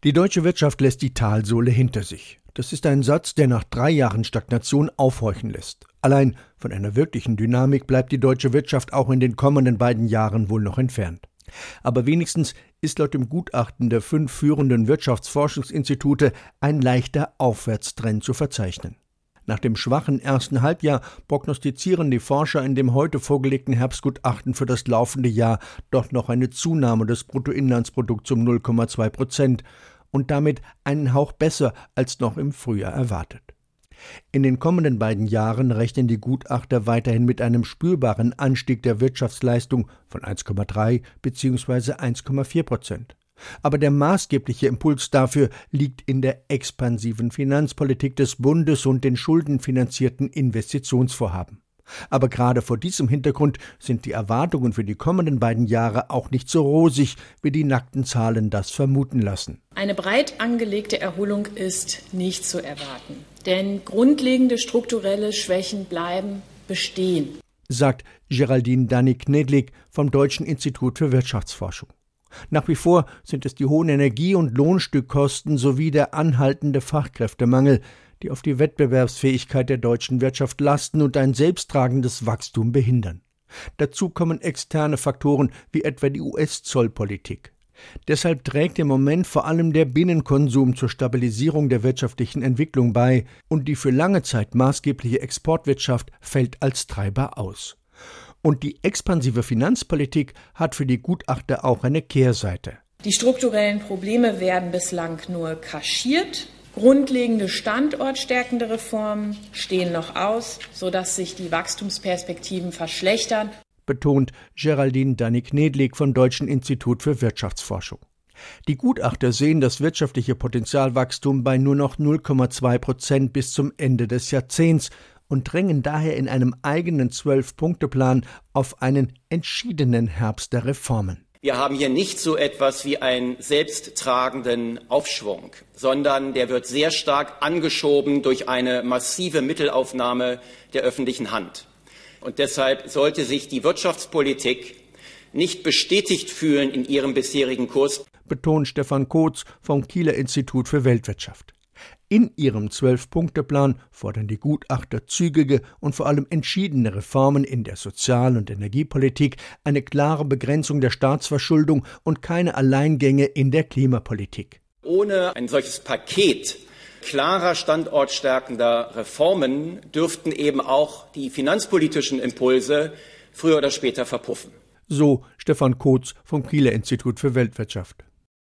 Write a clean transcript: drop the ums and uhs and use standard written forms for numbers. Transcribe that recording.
Die deutsche Wirtschaft lässt die Talsohle hinter sich. Das ist ein Satz, der nach 3 Jahren Stagnation aufhorchen lässt. Allein von einer wirklichen Dynamik bleibt die deutsche Wirtschaft auch in den kommenden 2 Jahren wohl noch entfernt. Aber wenigstens ist laut dem Gutachten der 5 führenden Wirtschaftsforschungsinstitute ein leichter Aufwärtstrend zu verzeichnen. Nach dem schwachen ersten Halbjahr prognostizieren die Forscher in dem heute vorgelegten Herbstgutachten für das laufende Jahr doch noch eine Zunahme des Bruttoinlandsprodukts um 0,2% und damit einen Hauch besser als noch im Frühjahr erwartet. In den kommenden 2 Jahren rechnen die Gutachter weiterhin mit einem spürbaren Anstieg der Wirtschaftsleistung von 1,3 bzw. 1,4%. Aber der maßgebliche Impuls dafür liegt in der expansiven Finanzpolitik des Bundes und den schuldenfinanzierten Investitionsvorhaben. Aber gerade vor diesem Hintergrund sind die Erwartungen für die kommenden 2 Jahre auch nicht so rosig, wie die nackten Zahlen das vermuten lassen. Eine breit angelegte Erholung ist nicht zu erwarten, denn grundlegende strukturelle Schwächen bleiben bestehen, sagt Geraldine Danny-Knedlik vom Deutschen Institut für Wirtschaftsforschung. Nach wie vor sind es die hohen Energie- und Lohnstückkosten sowie der anhaltende Fachkräftemangel, die auf die Wettbewerbsfähigkeit der deutschen Wirtschaft lasten und ein selbsttragendes Wachstum behindern. Dazu kommen externe Faktoren wie etwa die US-Zollpolitik. Deshalb trägt im Moment vor allem der Binnenkonsum zur Stabilisierung der wirtschaftlichen Entwicklung bei und die für lange Zeit maßgebliche Exportwirtschaft fällt als Treiber aus. Und die expansive Finanzpolitik hat für die Gutachter auch eine Kehrseite. Die strukturellen Probleme werden bislang nur kaschiert. Grundlegende standortstärkende Reformen stehen noch aus, sodass sich die Wachstumsperspektiven verschlechtern, betont Geraldine Danny-Knedlik vom Deutschen Institut für Wirtschaftsforschung. Die Gutachter sehen das wirtschaftliche Potenzialwachstum bei nur noch 0,2% bis zum Ende des Jahrzehnts und drängen daher in einem eigenen 12-Punkte-Plan auf einen entschiedenen Herbst der Reformen. Wir haben hier nicht so etwas wie einen selbsttragenden Aufschwung, sondern der wird sehr stark angeschoben durch eine massive Mittelaufnahme der öffentlichen Hand. Und deshalb sollte sich die Wirtschaftspolitik nicht bestätigt fühlen in ihrem bisherigen Kurs, betont Stefan Kotz vom Kieler Institut für Weltwirtschaft. In ihrem 12-Punkte-Plan fordern die Gutachter zügige und vor allem entschiedene Reformen in der Sozial- und Energiepolitik, eine klare Begrenzung der Staatsverschuldung und keine Alleingänge in der Klimapolitik. Ohne ein solches Paket klarer standortstärkender Reformen dürften eben auch die finanzpolitischen Impulse früher oder später verpuffen. So Stefan Kotz vom Kieler Institut für Weltwirtschaft.